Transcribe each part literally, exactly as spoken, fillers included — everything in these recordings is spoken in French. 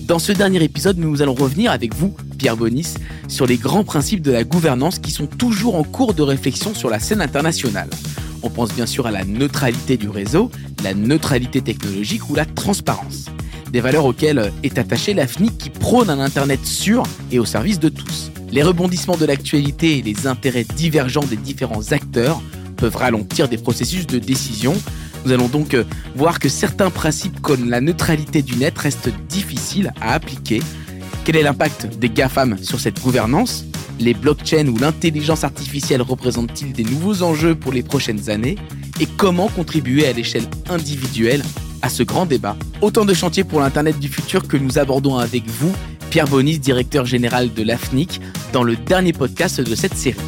Dans ce dernier épisode, nous allons revenir avec vous, Pierre Bonis, sur les grands principes de la gouvernance qui sont toujours en cours de réflexion sur la scène internationale. On pense bien sûr à la neutralité du réseau, la neutralité technologique ou la transparence. Des valeurs auxquelles est attachée l'A F N I C qui prône un Internet sûr et au service de tous. Les rebondissements de l'actualité et les intérêts divergents des différents acteurs peuvent ralentir des processus de décision. Nous allons donc voir que certains principes comme la neutralité du net restent difficiles à appliquer. Quel est l'impact des GAFAM sur cette gouvernance ? Les blockchains ou l'intelligence artificielle représentent-ils des nouveaux enjeux pour les prochaines années ? Et comment contribuer à l'échelle individuelle à ce grand débat ? Autant de chantiers pour l'Internet du futur que nous abordons avec vous, Pierre Bonis, directeur général de l'A F N I C, dans le dernier podcast de cette série.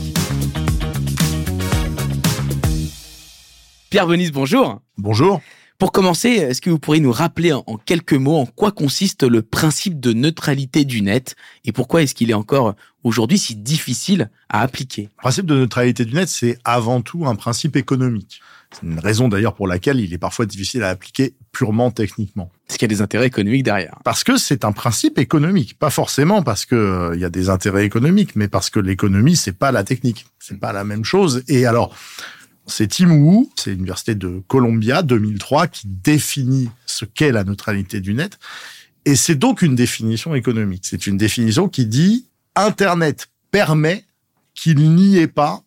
Pierre Bonis, bonjour. Bonjour. Pour commencer, est-ce que vous pourriez nous rappeler en quelques mots en quoi consiste le principe de neutralité du net et pourquoi est-ce qu'il est encore aujourd'hui si difficile à appliquer ? Le principe de neutralité du net, c'est avant tout un principe économique. C'est une raison d'ailleurs pour laquelle il est parfois difficile à appliquer purement techniquement. Est-ce qu'il y a des intérêts économiques derrière ? Parce que c'est un principe économique. Pas forcément parce que euh, il y a des intérêts économiques, mais parce que l'économie, c'est pas la technique. C'est pas la même chose. Et alors, c'est Tim Wu, c'est l'université de Columbia, deux mille trois, qui définit ce qu'est la neutralité du net. Et c'est donc une définition économique. C'est une définition qui dit « Internet permet qu'il n'y ait pas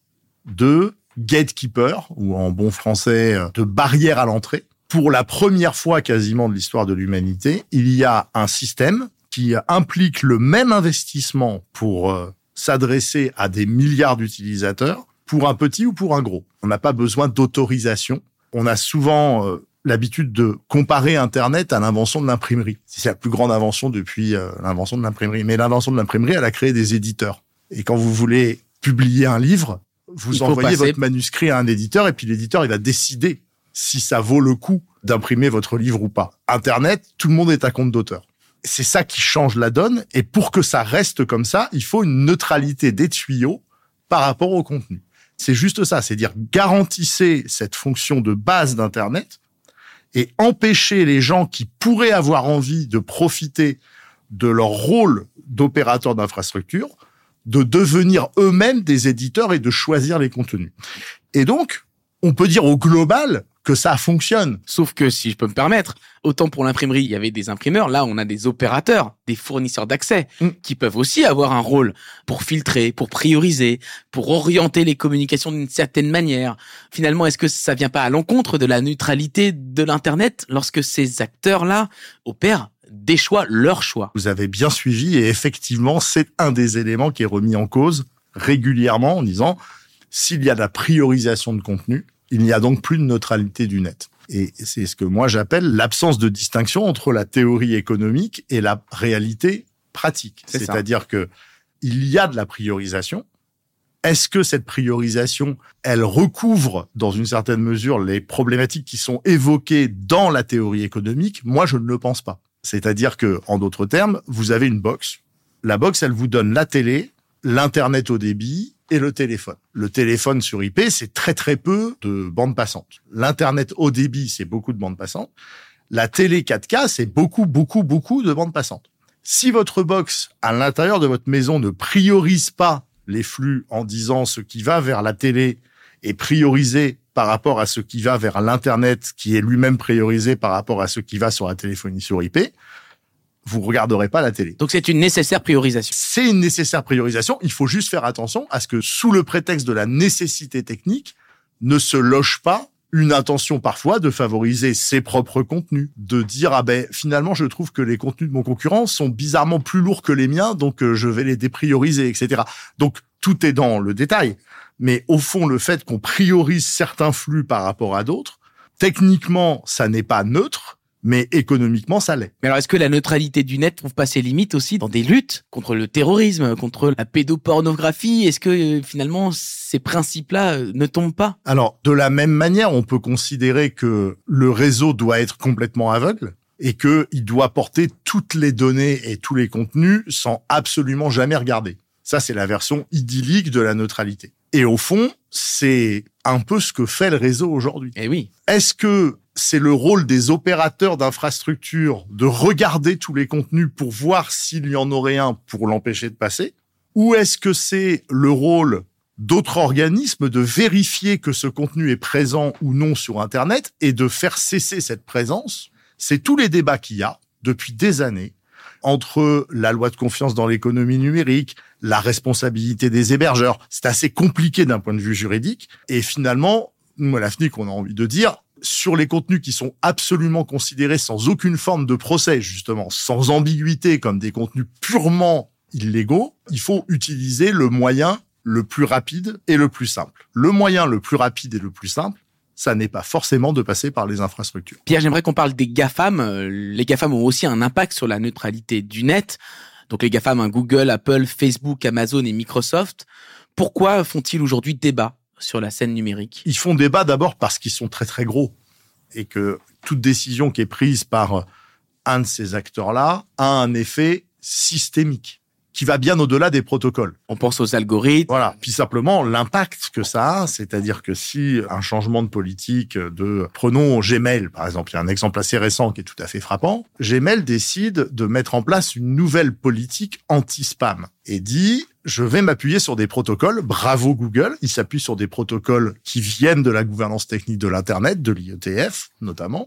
de gatekeeper, ou en bon français, de barrière à l'entrée. Pour la première fois quasiment de l'histoire de l'humanité, il y a un système qui implique le même investissement pour euh, s'adresser à des milliards d'utilisateurs, pour un petit ou pour un gros. On n'a pas besoin d'autorisation. On a souvent euh, l'habitude de comparer Internet à l'invention de l'imprimerie. C'est la plus grande invention depuis euh, l'invention de l'imprimerie. Mais l'invention de l'imprimerie, elle a créé des éditeurs. Et quand vous voulez publier un livre, vous envoyez passer... votre manuscrit à un éditeur et puis l'éditeur, il va décider si ça vaut le coup d'imprimer votre livre ou pas. Internet, tout le monde est à compte d'auteur. C'est ça qui change la donne. Et pour que ça reste comme ça, il faut une neutralité des tuyaux par rapport au contenu. C'est juste ça, c'est dire garantissez cette fonction de base d'Internet et empêchez les gens qui pourraient avoir envie de profiter de leur rôle d'opérateur d'infrastructure de devenir eux-mêmes des éditeurs et de choisir les contenus. Et donc, on peut dire au global que ça fonctionne. Sauf que, si je peux me permettre, autant pour l'imprimerie, il y avait des imprimeurs, là, on a des opérateurs, des fournisseurs d'accès, mmh. qui peuvent aussi avoir un rôle pour filtrer, pour prioriser, pour orienter les communications d'une certaine manière. Finalement, est-ce que ça vient pas à l'encontre de la neutralité de l'Internet lorsque ces acteurs-là opèrent des choix, leurs choix ? Vous avez bien suivi et effectivement, c'est un des éléments qui est remis en cause régulièrement en disant s'il y a de la priorisation de contenu, il n'y a donc plus de neutralité du net. Et c'est ce que moi j'appelle l'absence de distinction entre la théorie économique et la réalité pratique. C'est C'est-à-dire ça. que il y a de la priorisation. Est-ce que cette priorisation, elle recouvre dans une certaine mesure les problématiques qui sont évoquées dans la théorie économique ? Moi, je ne le pense pas. C'est-à-dire que, en d'autres termes, vous avez une box. La box, elle vous donne la télé, l'Internet haut débit et le téléphone. Le téléphone sur I P, c'est très très peu de bande passante. L'Internet haut débit, c'est beaucoup de bande passante. La télé quatre K, c'est beaucoup, beaucoup, beaucoup de bande passante. Si votre box, à l'intérieur de votre maison, ne priorise pas les flux en disant ce qui va vers la télé est priorisé par rapport à ce qui va vers l'Internet, qui est lui-même priorisé par rapport à ce qui va sur la téléphonie sur I P, vous regarderez pas la télé. Donc c'est une nécessaire priorisation. C'est une nécessaire priorisation. Il faut juste faire attention à ce que, sous le prétexte de la nécessité technique, ne se loge pas une intention parfois de favoriser ses propres contenus, de dire ah ben finalement je trouve que les contenus de mon concurrent sont bizarrement plus lourds que les miens, donc euh, je vais les déprioriser, et cetera. Donc tout est dans le détail. Mais au fond, le fait qu'on priorise certains flux par rapport à d'autres, techniquement, ça n'est pas neutre, mais économiquement, ça l'est. Mais alors, est-ce que la neutralité du net trouve pas ses limites aussi dans des luttes contre le terrorisme, contre la pédopornographie ? Est-ce que euh, finalement, ces principes-là euh, ne tombent pas ? Alors, de la même manière, on peut considérer que le réseau doit être complètement aveugle et qu'il doit porter toutes les données et tous les contenus sans absolument jamais regarder. Ça, c'est la version idyllique de la neutralité. Et au fond, c'est un peu ce que fait le réseau aujourd'hui. Eh oui. Est-ce que c'est le rôle des opérateurs d'infrastructure de regarder tous les contenus pour voir s'il y en aurait un pour l'empêcher de passer? Ou est-ce que c'est le rôle d'autres organismes de vérifier que ce contenu est présent ou non sur Internet et de faire cesser cette présence? C'est tous les débats qu'il y a depuis des années entre la loi de confiance dans l'économie numérique, la responsabilité des hébergeurs. C'est assez compliqué d'un point de vue juridique. Et finalement, nous, à la F N I C, on a envie de dire, sur les contenus qui sont absolument considérés sans aucune forme de procès, justement, sans ambiguïté, comme des contenus purement illégaux, il faut utiliser le moyen le plus rapide et le plus simple. Le moyen le plus rapide et le plus simple, ça n'est pas forcément de passer par les infrastructures. Pierre, j'aimerais qu'on parle des GAFAM. Les GAFAM ont aussi un impact sur la neutralité du net. Donc les GAFAM, hein, Google, Apple, Facebook, Amazon et Microsoft. Pourquoi font-ils aujourd'hui débat sur la scène numérique? Ils font débat d'abord parce qu'ils sont très très gros et que toute décision qui est prise par un de ces acteurs-là a un effet systémique qui va bien au-delà des protocoles. On pense aux algorithmes. Voilà. Puis simplement, l'impact que ça a, c'est-à-dire que si un changement de politique de, prenons Gmail, par exemple, il y a un exemple assez récent qui est tout à fait frappant. Gmail décide de mettre en place une nouvelle politique anti-spam et dit, je vais m'appuyer sur des protocoles. Bravo Google. Il s'appuie sur des protocoles qui viennent de la gouvernance technique de l'Internet, de l'I E T F, notamment.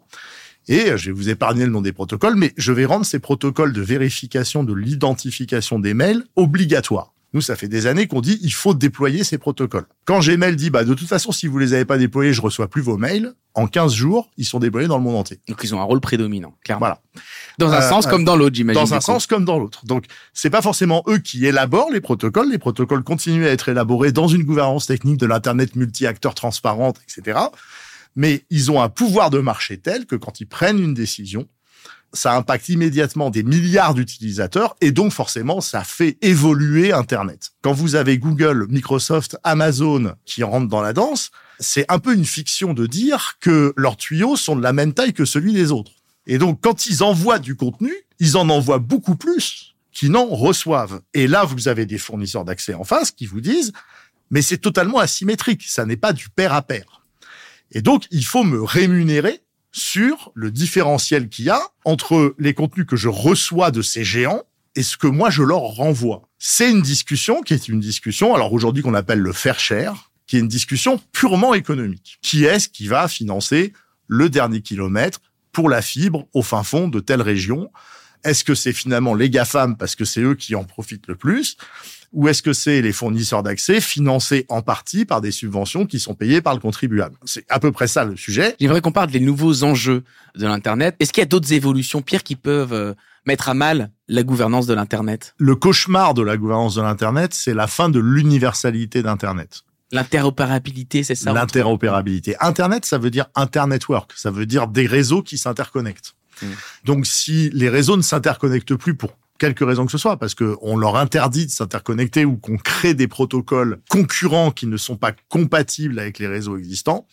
Et je vais vous épargner le nom des protocoles, mais je vais rendre ces protocoles de vérification de l'identification des mails obligatoires. Nous, ça fait des années qu'on dit il faut déployer ces protocoles. Quand Gmail dit bah de toute façon, si vous les avez pas déployés, je reçois plus vos mails, en quinze jours, ils sont déployés dans le monde entier. Donc ils ont un rôle prédominant, clairement. Voilà. Dans un euh, sens euh, comme dans l'autre, j'imagine. Dans un sens comme dans l'autre. Donc c'est pas forcément eux qui élaborent les protocoles. Les protocoles continuent à être élaborés dans une gouvernance technique de l'internet multi-acteurs transparente, et cetera. Mais ils ont un pouvoir de marché tel que quand ils prennent une décision, ça impacte immédiatement des milliards d'utilisateurs et donc forcément, ça fait évoluer Internet. Quand vous avez Google, Microsoft, Amazon qui rentrent dans la danse, c'est un peu une fiction de dire que leurs tuyaux sont de la même taille que celui des autres. Et donc, quand ils envoient du contenu, ils en envoient beaucoup plus qu'ils n'en reçoivent. Et là, vous avez des fournisseurs d'accès en face qui vous disent « mais c'est totalement asymétrique, ça n'est pas du pair à pair ». Et donc, il faut me rémunérer sur le différentiel qu'il y a entre les contenus que je reçois de ces géants et ce que moi, je leur renvoie. C'est une discussion qui est une discussion, alors aujourd'hui qu'on appelle le fair share, qui est une discussion purement économique. Qui est-ce qui va financer le dernier kilomètre pour la fibre au fin fond de telle région? Est-ce que c'est finalement les GAFAM parce que c'est eux qui en profitent le plus? Ou est-ce que c'est les fournisseurs d'accès financés en partie par des subventions qui sont payées par le contribuable? C'est à peu près ça le sujet. J'aimerais qu'on parle des nouveaux enjeux de l'Internet. Est-ce qu'il y a d'autres évolutions, Pierre, qui peuvent euh, mettre à mal la gouvernance de l'Internet? Le cauchemar de la gouvernance de l'Internet, c'est la fin de l'universalité d'Internet. L'interopérabilité, c'est ça? L'interopérabilité. Internet, ça veut dire Internetwork. Ça veut dire des réseaux qui s'interconnectent. Mmh. Donc, si les réseaux ne s'interconnectent plus pour quelque raison que ce soit, parce que on leur interdit de s'interconnecter ou qu'on crée des protocoles concurrents qui ne sont pas compatibles avec les réseaux existants,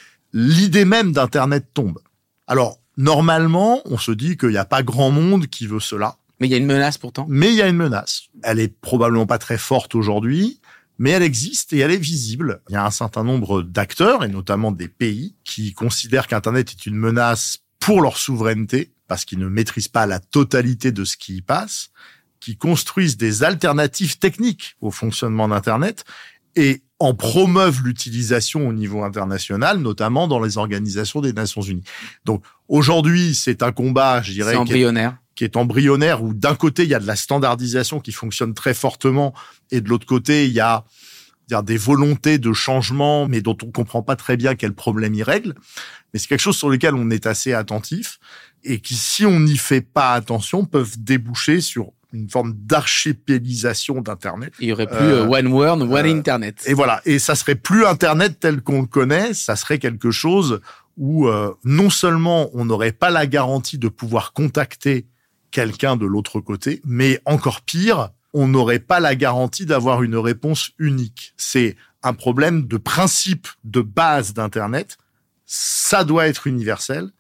l'idée même d'Internet tombe. Alors, normalement, on se dit qu'il n'y a pas grand monde qui veut cela. Mais il y a une menace pourtant. Mais il y a une menace. Elle est probablement pas très forte aujourd'hui, mais elle existe et elle est visible. Il y a un certain nombre d'acteurs, et notamment des pays, qui considèrent qu'Internet est une menace pour leur souveraineté, parce qu'ils ne maîtrisent pas la totalité de ce qui y passe, qui construisent des alternatives techniques au fonctionnement d'Internet et en promeuvent l'utilisation au niveau international, notamment dans les organisations des Nations Unies. Donc aujourd'hui, c'est un combat, je dirais, c'est embryonnaire. Qui est, qui est embryonnaire, où d'un côté, il y a de la standardisation qui fonctionne très fortement, et de l'autre côté, il y a c'est-à-dire des volontés de changement, mais dont on comprend pas très bien quel problème ils règlent. Mais c'est quelque chose sur lequel on est assez attentif et qui, si on n'y fait pas attention, peuvent déboucher sur une forme d'archipélisation d'Internet. Il y aurait plus euh, One World, One euh, Internet. Et voilà. Et ça serait plus Internet tel qu'on le connaît, ça serait quelque chose où euh, non seulement on n'aurait pas la garantie de pouvoir contacter quelqu'un de l'autre côté, mais encore pire, on n'aurait pas la garantie d'avoir une réponse unique. C'est un problème de principe de base d'Internet. Ça doit être universel.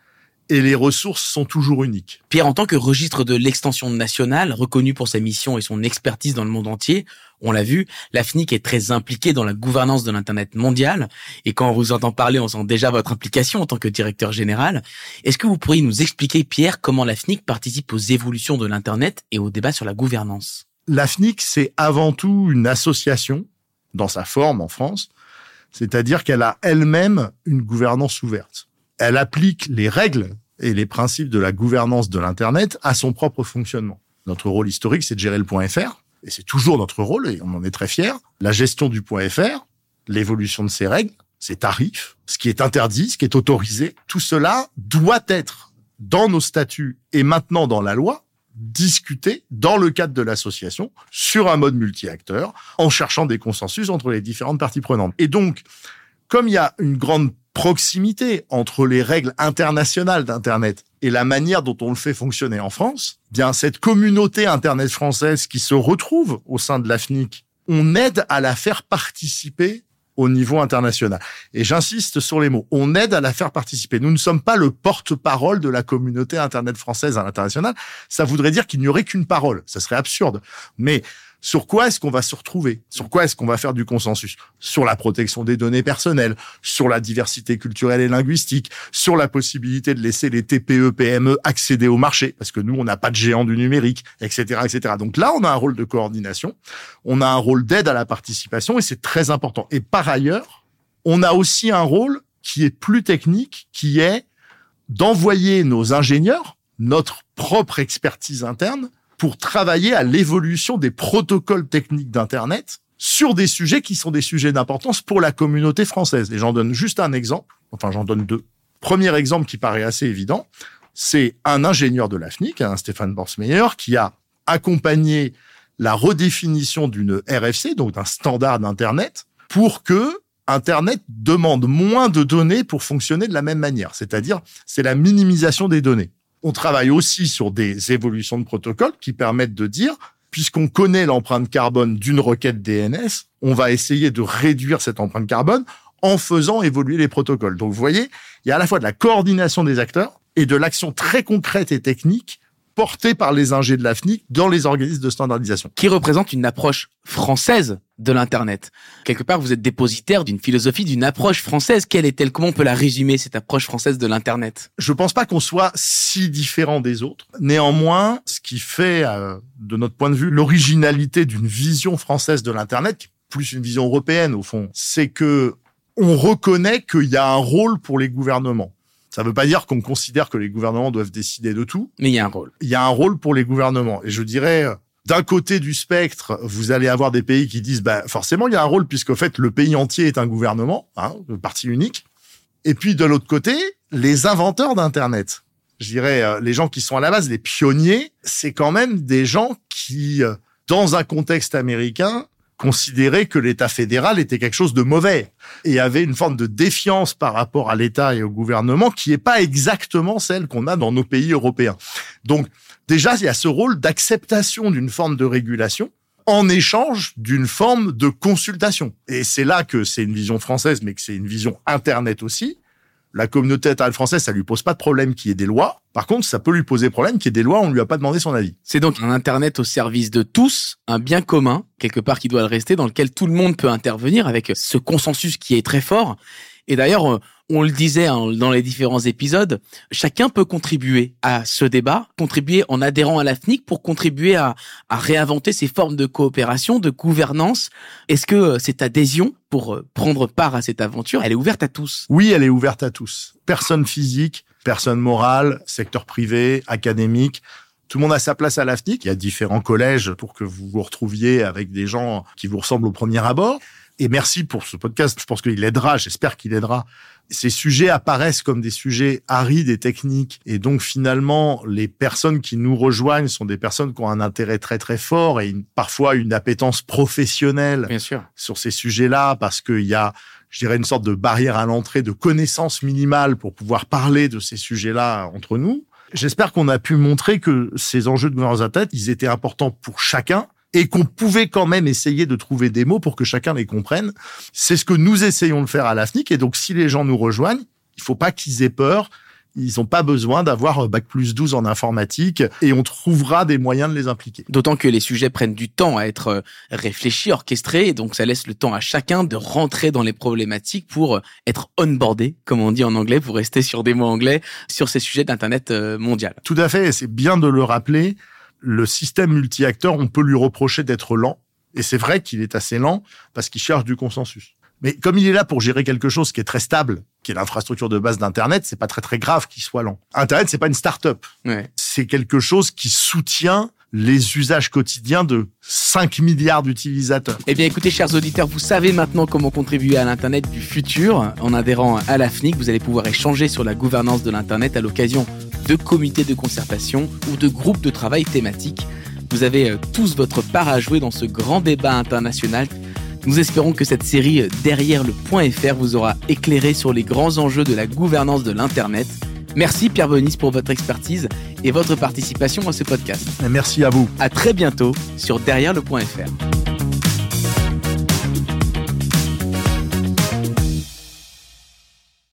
et les ressources sont toujours uniques. Pierre, en tant que registre de l'extension nationale, reconnu pour sa mission et son expertise dans le monde entier, on l'a vu, la F N I C est très impliquée dans la gouvernance de l'Internet mondial. Et quand on vous entend parler, on sent déjà votre implication en tant que directeur général. Est-ce que vous pourriez nous expliquer, Pierre, comment la F N I C participe aux évolutions de l'Internet et au débat sur la gouvernance ? La F N I C, c'est avant tout une association, dans sa forme en France, c'est-à-dire qu'elle a elle-même une gouvernance ouverte. Elle applique les règles et les principes de la gouvernance de l'Internet à son propre fonctionnement. Notre rôle historique, c'est de gérer le point F R, et c'est toujours notre rôle, et on en est très fiers. La gestion du point F R, l'évolution de ses règles, ses tarifs, ce qui est interdit, ce qui est autorisé, tout cela doit être dans nos statuts et maintenant dans la loi, discuté dans le cadre de l'association sur un mode multi-acteurs, en cherchant des consensus entre les différentes parties prenantes. Et donc, comme il y a une grande proximité entre les règles internationales d'Internet et la manière dont on le fait fonctionner en France, bien cette communauté Internet française qui se retrouve au sein de la F N I C, on aide à la faire participer au niveau international. Et j'insiste sur les mots, on aide à la faire participer. Nous ne sommes pas le porte-parole de la communauté Internet française à l'international. Ça voudrait dire qu'il n'y aurait qu'une parole. Ça serait absurde. Mais sur quoi est-ce qu'on va se retrouver ? Sur quoi est-ce qu'on va faire du consensus ? Sur la protection des données personnelles, sur la diversité culturelle et linguistique, sur la possibilité de laisser les T P E, P M E accéder au marché, parce que nous, on n'a pas de géant du numérique, et cetera, et cetera. Donc là, on a un rôle de coordination, on a un rôle d'aide à la participation, et c'est très important. Et par ailleurs, on a aussi un rôle qui est plus technique, qui est d'envoyer nos ingénieurs, notre propre expertise interne, pour travailler à l'évolution des protocoles techniques d'Internet sur des sujets qui sont des sujets d'importance pour la communauté française. Et j'en donne juste un exemple, enfin j'en donne deux. Premier exemple qui paraît assez évident, c'est un ingénieur de la F N I C, un Stéphane Borsmeyer, qui a accompagné la redéfinition d'une R F C, donc d'un standard d'Internet, pour que Internet demande moins de données pour fonctionner de la même manière. C'est-à-dire, c'est la minimisation des données. On travaille aussi sur des évolutions de protocoles qui permettent de dire, puisqu'on connaît l'empreinte carbone d'une requête D N S, on va essayer de réduire cette empreinte carbone en faisant évoluer les protocoles. Donc, vous voyez, il y a à la fois de la coordination des acteurs et de l'action très concrète et technique portée par les ingés de la F N I C dans les organismes de standardisation. Qui représente une approche française de l'Internet. Quelque part, vous êtes dépositaire d'une philosophie, d'une approche française. Quelle est-elle ? Comment on peut la résumer, cette approche française de l'Internet ? Je pense pas qu'on soit si différent des autres. Néanmoins, ce qui fait, euh, de notre point de vue, l'originalité d'une vision française de l'Internet, qui est plus une vision européenne au fond, c'est que on reconnaît qu'il y a un rôle pour les gouvernements. Ça ne veut pas dire qu'on considère que les gouvernements doivent décider de tout. Mais il y a un rôle. Il y a un rôle pour les gouvernements. Et je dirais, d'un côté du spectre, vous allez avoir des pays qui disent, bah, forcément, il y a un rôle puisqu'au fait, le pays entier est un gouvernement, hein, le parti unique. Et puis, de l'autre côté, les inventeurs d'Internet. Je dirais, les gens qui sont à la base, les pionniers, c'est quand même des gens qui, dans un contexte américain, considéraient que l'État fédéral était quelque chose de mauvais et avait une forme de défiance par rapport à l'État et au gouvernement qui est pas exactement celle qu'on a dans nos pays européens. Donc, déjà, il y a ce rôle d'acceptation d'une forme de régulation en échange d'une forme de consultation. Et c'est là que c'est une vision française, mais que c'est une vision Internet aussi. La communauté Internet française, ça lui pose pas de problème qu'il y ait des lois. Par contre, ça peut lui poser problème qu'il y ait des lois, on lui a pas demandé son avis. C'est donc un Internet au service de tous, un bien commun, quelque part qui doit le rester, dans lequel tout le monde peut intervenir avec ce consensus qui est très fort. Et d'ailleurs, on le disait dans les différents épisodes, chacun peut contribuer à ce débat, contribuer en adhérant à la F N I C pour contribuer à, à réinventer ces formes de coopération, de gouvernance. Est-ce que cette adhésion pour prendre part à cette aventure, elle est ouverte à tous ? Oui, elle est ouverte à tous. Personne physique, personne morale, secteur privé, académique. Tout le monde a sa place à la F N I C. Il y a différents collèges pour que vous vous retrouviez avec des gens qui vous ressemblent au premier abord. Et merci pour ce podcast. Je pense qu'il aidera, j'espère qu'il aidera. Ces sujets apparaissent comme des sujets arides et techniques. Et donc, finalement, les personnes qui nous rejoignent sont des personnes qui ont un intérêt très, très fort et une, parfois une appétence professionnelle Bien sûr. Sur ces sujets-là parce qu'il y a, je dirais, une sorte de barrière à l'entrée, de connaissances minimales pour pouvoir parler de ces sujets-là entre nous. J'espère qu'on a pu montrer que ces enjeux de gouvernance d'Internet, ils étaient importants pour chacun et qu'on pouvait quand même essayer de trouver des mots pour que chacun les comprenne. C'est ce que nous essayons de faire à la F N I C. Et donc, si les gens nous rejoignent, il faut pas qu'ils aient peur. ils n'ont pas besoin d'avoir bac plus douze en informatique et on trouvera des moyens de les impliquer. D'autant que les sujets prennent du temps à être réfléchis, orchestrés, et donc ça laisse le temps à chacun de rentrer dans les problématiques pour être onboardé, comme on dit en anglais, pour rester sur des mots anglais, sur ces sujets d'Internet mondial. Tout à fait, et c'est bien de le rappeler, le système multi-acteurs, on peut lui reprocher d'être lent, et c'est vrai qu'il est assez lent parce qu'il cherche du consensus. Mais comme il est là pour gérer quelque chose qui est très stable, qui est l'infrastructure de base d'Internet, c'est pas très très grave qu'il soit lent. Internet, c'est pas une start-up. Ouais. C'est quelque chose qui soutient les usages quotidiens de cinq milliards d'utilisateurs. Eh bien, écoutez, chers auditeurs, vous savez maintenant comment contribuer à l'Internet du futur. En adhérant à l'A F N I C, vous allez pouvoir échanger sur la gouvernance de l'Internet à l'occasion de comités de concertation ou de groupes de travail thématiques. Vous avez tous votre part à jouer dans ce grand débat international. Nous espérons que cette série Derrière le point F R vous aura éclairé sur les grands enjeux de la gouvernance de l'Internet. Merci Pierre Bonis pour votre expertise et votre participation à ce podcast. Merci à vous. À très bientôt sur Derrière le point F R.